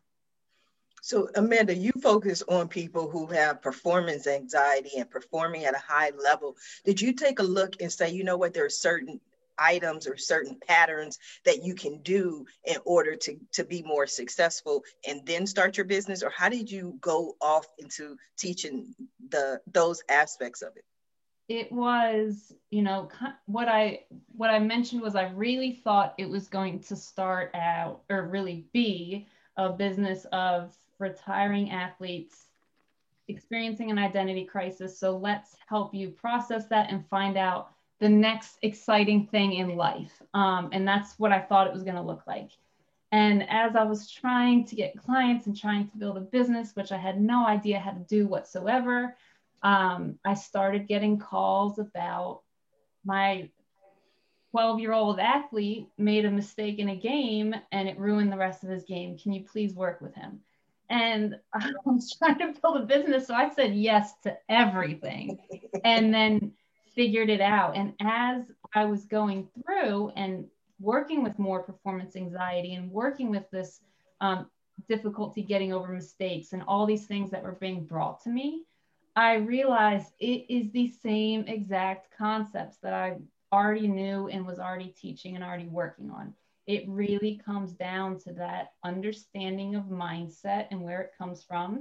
So Amanda, you focus on people who have performance anxiety and performing at a high level. Did you take a look and say, you know what, there are certain items or certain patterns that you can do in order to, to be more successful and then start your business? Or how did you go off into teaching the those aspects of it? It was, you know, what I what I mentioned was I really thought it was going to start out or really be a business of retiring athletes experiencing an identity crisis. So let's help you process that and find out the next exciting thing in life. Um, and that's what I thought it was going to look like. And as I was trying to get clients and trying to build a business, which I had no idea how to do whatsoever, um, I started getting calls about my twelve-year-old athlete made a mistake in a game and it ruined the rest of his game. Can you please work with him? And I was trying to build a business, so I said yes to everything and then figured it out. And as I was going through and working with more performance anxiety and working with this um, difficulty getting over mistakes and all these things that were being brought to me, I realized it is the same exact concepts that I already knew and was already teaching and already working on. It really comes down to that understanding of mindset and where it comes from,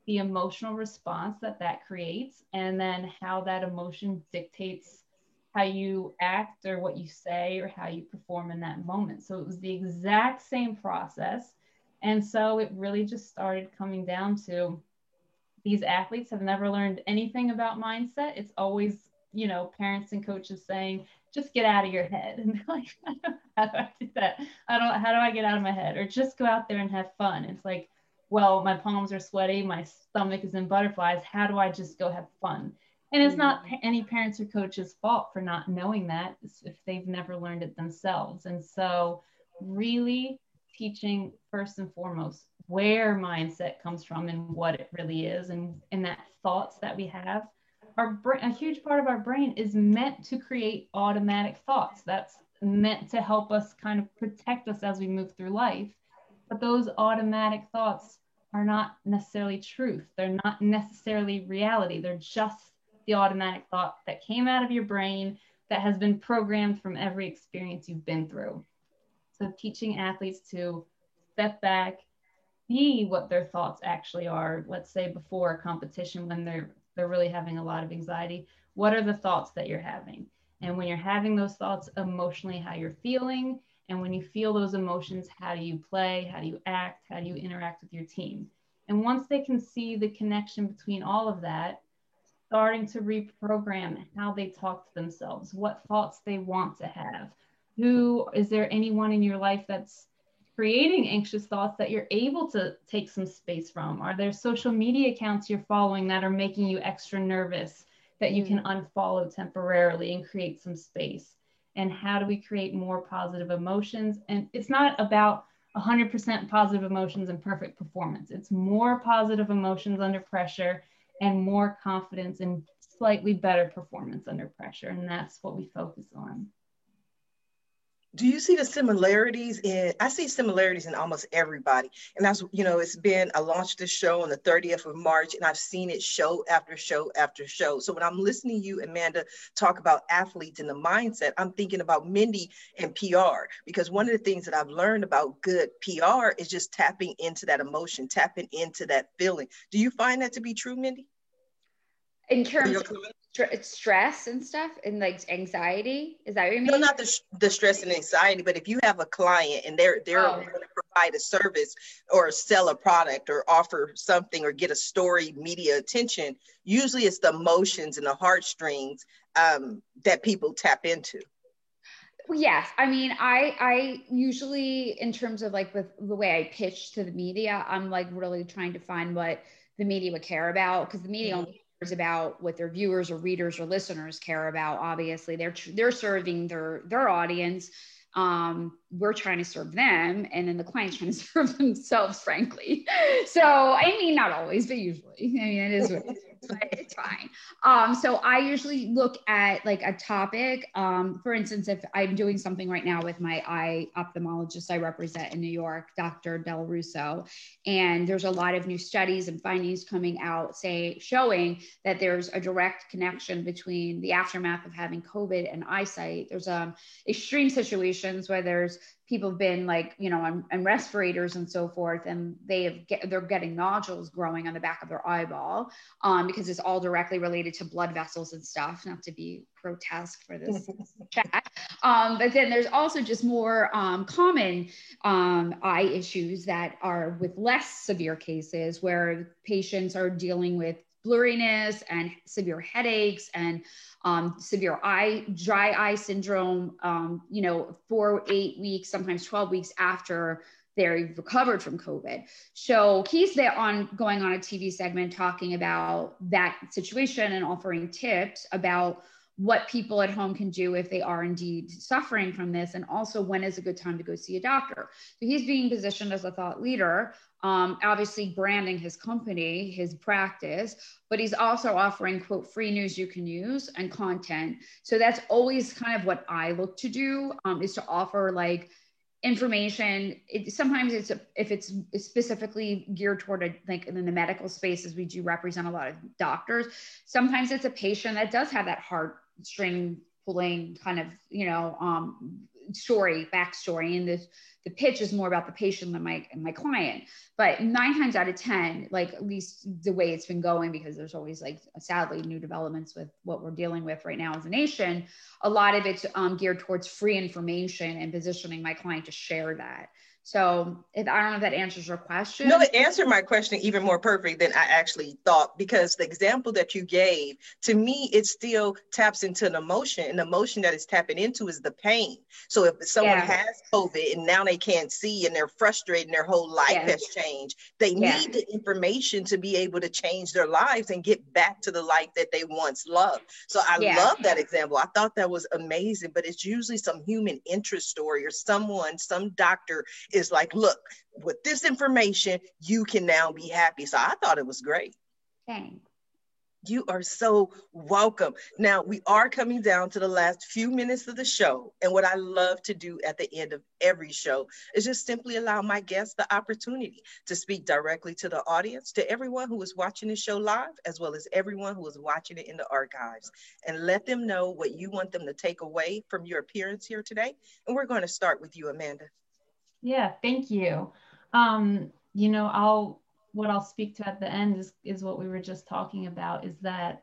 the emotional response that that creates, and then how that emotion dictates how you act or what you say or how you perform in that moment. So it was the exact same process. And so it really just started coming down to these athletes have never learned anything about mindset. It's always, you know, parents and coaches saying, just get out of your head. And they're like, how do I do that? I don't, how do I get out of my head? Or just go out there and have fun. It's like, well, my palms are sweaty, my stomach is in butterflies. How do I just go have fun? And it's not any parents or coaches' fault for not knowing that if they've never learned it themselves. And so really teaching first and foremost where mindset comes from and what it really is, and, and that thoughts that we have. Our brain, a huge part of our brain is meant to create automatic thoughts. That's meant to help us kind of protect us as we move through life. But those automatic thoughts are not necessarily truth. They're not necessarily reality. They're just the automatic thought that came out of your brain that has been programmed from every experience you've been through. So teaching athletes to step back, see what their thoughts actually are. Let's say before a competition, when they're they're really having a lot of anxiety, what are the thoughts that you're having? And when you're having those thoughts, emotionally, how you're feeling. And when you feel those emotions, how do you play? How do you act? How do you interact with your team? And once they can see the connection between all of that, starting to reprogram how they talk to themselves, what thoughts they want to have. Who, is there anyone in your life that's creating anxious thoughts that you're able to take some space from? Are there social media accounts you're following that are making you extra nervous that you can unfollow temporarily and create some space? And how do we create more positive emotions? And it's not about one hundred percent positive emotions and perfect performance. It's more positive emotions under pressure and more confidence and slightly better performance under pressure. And that's what we focus on. Do you see the similarities in, I see similarities in almost everybody. And that's, you know, it's been, I launched this show on the thirtieth of March, and I've seen it show after show after show. So when I'm listening to you, Amanda, talk about athletes and the mindset, I'm thinking about Mindy and P R, because one of the things that I've learned about good P R is just tapping into that emotion, tapping into that feeling. Do you find that to be true, Mindy? In terms of st- stress and stuff and like anxiety, is that what you mean? No, not the, the stress and anxiety, but if you have a client and they're they're oh. going to provide a service or sell a product or offer something or get a story, media attention, usually it's the emotions and the heartstrings um, that people tap into. Yes. I mean, I, I usually, in terms of like with the way I pitch to the media, I'm like really trying to find what the media would care about, because the media mm-hmm. only cares about what their viewers or readers or listeners care about. Obviously, they're they're serving their their audience. Um, we're trying to serve them, and then the client's trying to serve themselves, frankly. So, I mean, not always, but usually. I mean, it is what it is, but it's fine. Um, so I usually look at like a topic. Um, for instance, if I'm doing something right now with my eye ophthalmologist I represent in New York, Doctor Del Russo, and there's a lot of new studies and findings coming out, say, showing that there's a direct connection between the aftermath of having COVID and eyesight. There's um extreme situations where there's people have been like, you know, on, on respirators and so forth, and they have get, they're getting nodules growing on the back of their eyeball um, because it's all directly related to blood vessels and stuff, not to be grotesque for this chat. Um, but then there's also just more um, common um, eye issues that are with less severe cases where patients are dealing with blurriness and severe headaches and um, severe eye, dry eye syndrome, um, you know, four, eight weeks, sometimes twelve weeks after they've recovered from COVID. So he's there on going on a T V segment talking about that situation and offering tips about what people at home can do if they are indeed suffering from this, and also when is a good time to go see a doctor. So he's being positioned as a thought leader, um, obviously branding his company, his practice, but he's also offering, quote, free news you can use and content. So that's always kind of what I look to do, um, is to offer like information. It, sometimes it's a, if it's specifically geared toward a, like in the medical spaces, we do represent a lot of doctors. Sometimes it's a patient that does have that heartstring pulling kind of, you know, um, story, backstory, and this the pitch is more about the patient than my, my client. But nine times out of ten, like at least the way it's been going, because there's always like, sadly, new developments with what we're dealing with right now as a nation, a lot of it's um, geared towards free information and positioning my client to share that. So if, I don't know if that answers your question. No, it answered my question even more perfect than I actually thought, because the example that you gave, to me, it still taps into an emotion. And the emotion that it's tapping into is the pain. So if someone yeah. has COVID and now they can't see and they're frustrated and their whole life yeah. has changed, they yeah. need the information to be able to change their lives and get back to the life that they once loved. So I yeah. love that example. I thought that was amazing, but it's usually some human interest story or someone, some doctor is like, look, with this information, you can now be happy. So I thought it was great. Thanks. You are so welcome. Now, we are coming down to the last few minutes of the show. And what I love to do at the end of every show is just simply allow my guests the opportunity to speak directly to the audience, to everyone who is watching the show live, as well as everyone who is watching it in the archives, and let them know what you want them to take away from your appearance here today. And we're going to start with you, Amanda. Yeah, thank you. Um, you know, I'll what I'll speak to at the end is, is what we were just talking about, is that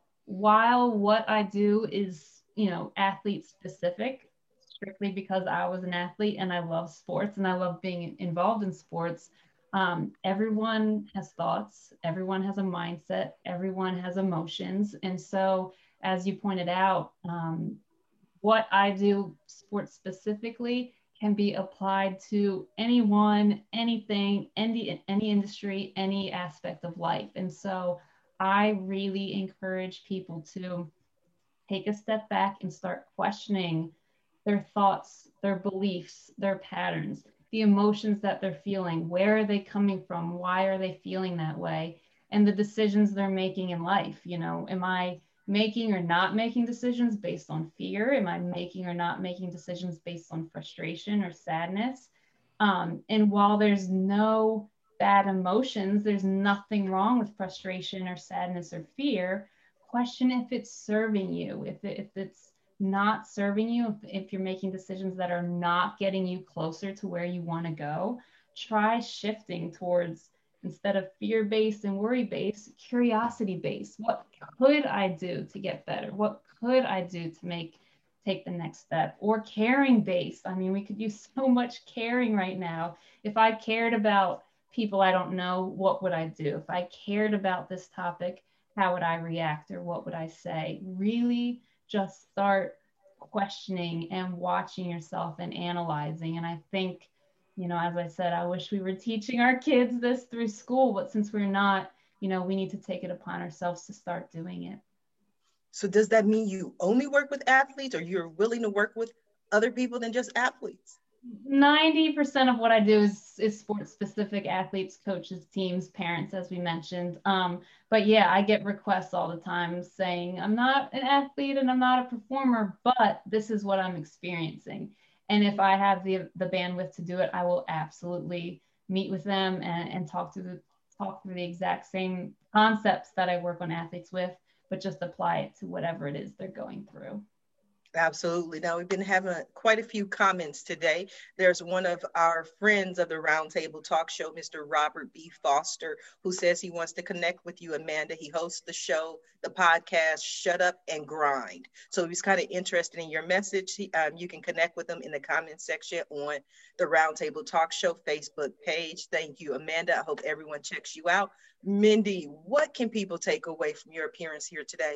while what I do is, you know, athlete specific, strictly because I was an athlete and I love sports and I love being involved in sports, um, everyone has thoughts, everyone has a mindset, everyone has emotions. And so, as you pointed out, um, what I do sports specifically can be applied to anyone, anything, any, any industry, any aspect of life. And so I really encourage people to take a step back and start questioning their thoughts, their beliefs, their patterns, the emotions that they're feeling. Where are they coming from? Why are they feeling that way? And the decisions they're making in life. You know, am I making or not making decisions based on fear? Am I making or not making decisions based on frustration or sadness? Um, and while there's no bad emotions, there's nothing wrong with frustration or sadness or fear. Question if it's serving you, if, it, if it's not serving you, if, if you're making decisions that are not getting you closer to where you want to go, try shifting towards, instead of fear-based and worry-based, curiosity-based. What could I do to get better? What could I do to make take the next step? Or caring-based. I mean, we could use so much caring right now. If I cared about people I don't know, what would I do? If I cared about this topic, how would I react or what would I say? Really just start questioning and watching yourself and analyzing. And I think, you know, as I said, I wish we were teaching our kids this through school, but since we're not, you know, we need to take it upon ourselves to start doing it. So does that mean you only work with athletes, or you're willing to work with other people than just athletes? ninety percent of what I do is, is sports specific, athletes, coaches, teams, parents, as we mentioned. Um, but yeah, I get requests all the time saying, I'm not an athlete and I'm not a performer, but this is what I'm experiencing. And if I have the, the bandwidth to do it, I will absolutely meet with them and, and talk to the talk through the exact same concepts that I work on athletes with, but just apply it to whatever it is they're going through. Absolutely. Now, we've been having quite a few comments today. There's one of our friends of the Roundtable Talk Show, Mister Robert B. Foster, who says he wants to connect with you, Amanda. He hosts the show, the podcast, Shut Up and Grind. So he's kind of interested in your message. He, um, you can connect with him in the comment section on the Roundtable Talk Show Facebook page. Thank you, Amanda. I hope everyone checks you out. Mindy, what can people take away from your appearance here today?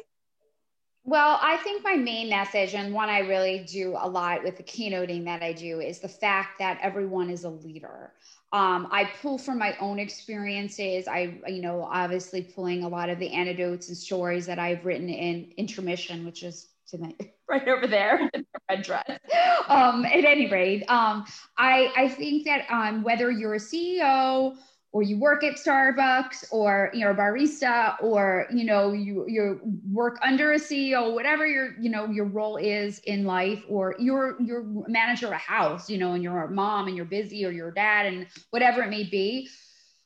Well, I think my main message, and one I really do a lot with the keynoting that I do, is the fact that everyone is a leader. Um, I pull from my own experiences. I, you know, obviously pulling a lot of the anecdotes and stories that I've written in Intermission, which is tonight, right over there in the red dress. Um, at any rate, um, I, I think that um, whether you're a C E O, or you work at Starbucks, or you're a barista, or you know you you work under a C E O, whatever your you know your role is in life, or you're you're a manager of a house, you know, and you're a mom and you're busy, or you're a dad, and whatever it may be.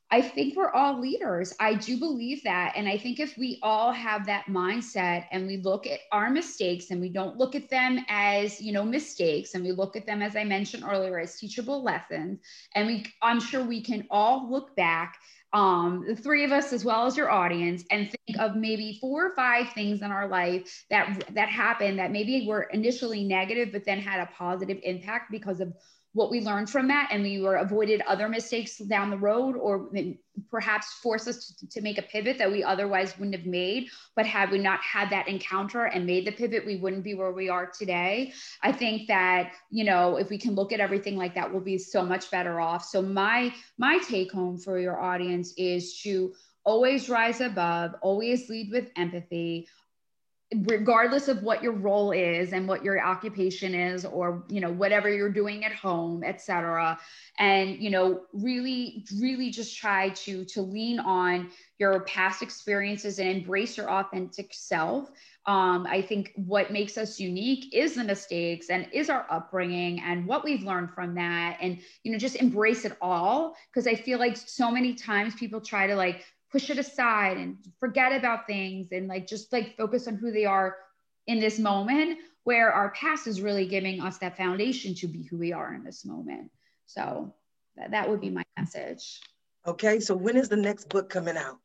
I think we're all leaders. I do believe that. And I think if we all have that mindset and we look at our mistakes and we don't look at them as, you know, mistakes, and we look at them, as I mentioned earlier, as teachable lessons, and we, I'm sure we can all look back, um, the three of us, as well as your audience, and think of maybe four or five things in our life that, that happened that maybe were initially negative, but then had a positive impact because of what we learned from that, and we were avoided other mistakes down the road, or perhaps force us to, to make a pivot that we otherwise wouldn't have made. But had we not had that encounter and made the pivot, we wouldn't be where we are today. I think that, you know, if we can look at everything like that, we'll be so much better off. So my my take home for your audience is to always rise above, always lead with empathy, regardless of what your role is and what your occupation is, or, you know, whatever you're doing at home, et cetera. And, you know, really, really just try to, to lean on your past experiences and embrace your authentic self. Um, I think what makes us unique is the mistakes and is our upbringing and what we've learned from that. And, you know, just embrace it all. Because I feel like so many times people try to like push it aside and forget about things and like just like focus on who they are in this moment, where our past is really giving us that foundation to be who we are in this moment. So that, that would be my message. Okay, so when is the next book coming out?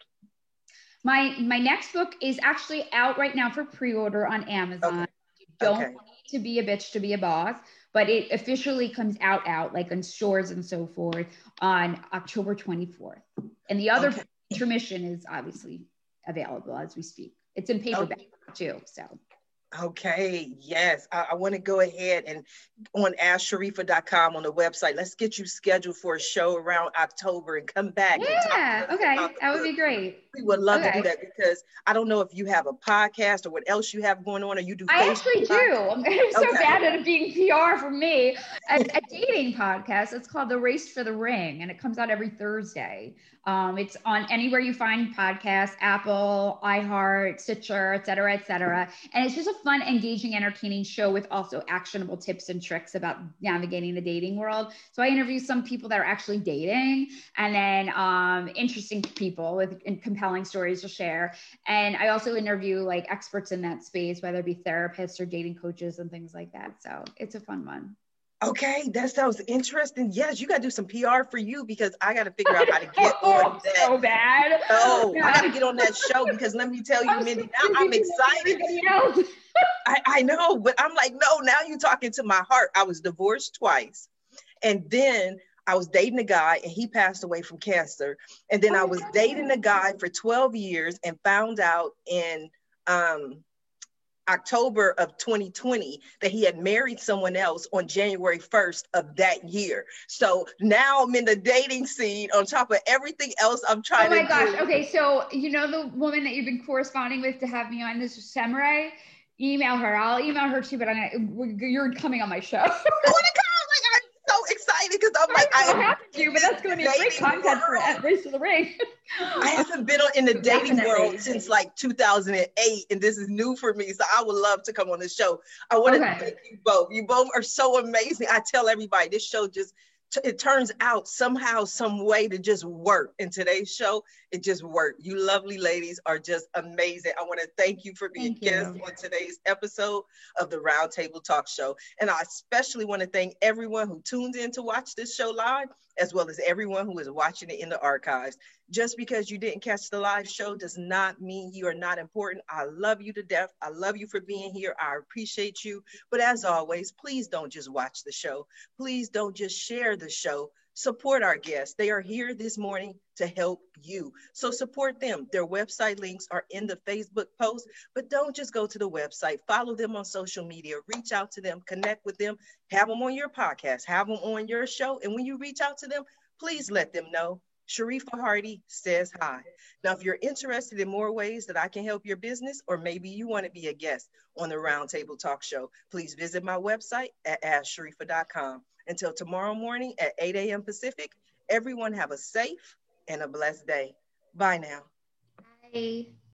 My my next book is actually out right now for pre-order on Amazon. Okay. You don't Okay. need to be a bitch to be a boss, but it officially comes out out like on stores and so forth on October twenty-fourth. And the other Okay. intermission is obviously available as we speak. It's in paperback Okay. too. So Okay, yes. I, I want to go ahead and on ask sharifa dot com on the website, let's get you scheduled for a show around October and come back. And talk yeah, to us okay, about the that would book. be great. We would love Okay. to do that, because I don't know if you have a podcast or what else you have going on, or you do I Facebook actually do. podcasts. I'm, I'm so Okay. bad at it being P R for me. A, a dating podcast. It's called The Race for the Ring, and it comes out every Thursday. Um, it's on anywhere you find podcasts, Apple, iHeart, Stitcher, et cetera, et cetera. And it's just a fun, engaging, entertaining show with also actionable tips and tricks about navigating the dating world. So I interview some people that are actually dating, and then um, interesting people with compelling stories to share. And I also interview like experts in that space, whether it be therapists or dating coaches and things like that. So it's a fun one. Okay, that sounds interesting. Yes, you got to do some P R for you, because I got to figure out how to get Oh, on that. so bad. Oh, Yeah. I got to get on that show, because let me tell you, I'm so Mindy, now busy I'm with excited. everybody else. I, I know, but I'm like, no, now you're talking to my heart. I was divorced twice. And then I was dating a guy and he passed away from cancer. And then I was dating a guy for twelve years and found out in um, October of twenty twenty that he had married someone else on January first of that year. So now I'm in the dating scene on top of everything else I'm trying to do. Oh my gosh. Okay. So, you know, the woman that you've been corresponding with to have me on this, Samurai, email her. I'll email her too, but I'm gonna, you're coming on my show. I want to come. Like, I'm so excited, because I'm like, I I'm am happy to, but that's going to be great dating content for world. Race to the Ring. I haven't been on, in the dating Definitely. world since like two thousand eight, and this is new for me. So I would love to come on the show. I want Okay. to thank you both. You both are so amazing. I tell everybody, this show just, it turns out somehow, some way to just work. In today's show, it just worked. You lovely ladies are just amazing. I want to thank you for being Thank you. guests on today's episode of the Roundtable Talk Show. And I especially want to thank everyone who tuned in to watch this show live, as well as everyone who is watching it in the archives. Just because you didn't catch the live show does not mean you are not important. I love you to death. I love you for being here. I appreciate you. But as always, please don't just watch the show. Please don't just share the show. Support our guests. They are here this morning to help you. So support them. Their website links are in the Facebook post, but don't just go to the website. Follow them on social media. Reach out to them. Connect with them. Have them on your podcast. Have them on your show. And when you reach out to them, please let them know Sharifa Hardy says hi. Now, if you're interested in more ways that I can help your business, or maybe you want to be a guest on the Roundtable Talk Show, please visit my website at ask sharifa dot com. Until tomorrow morning at eight a.m. Pacific, everyone have a safe and a blessed day. Bye now. Bye.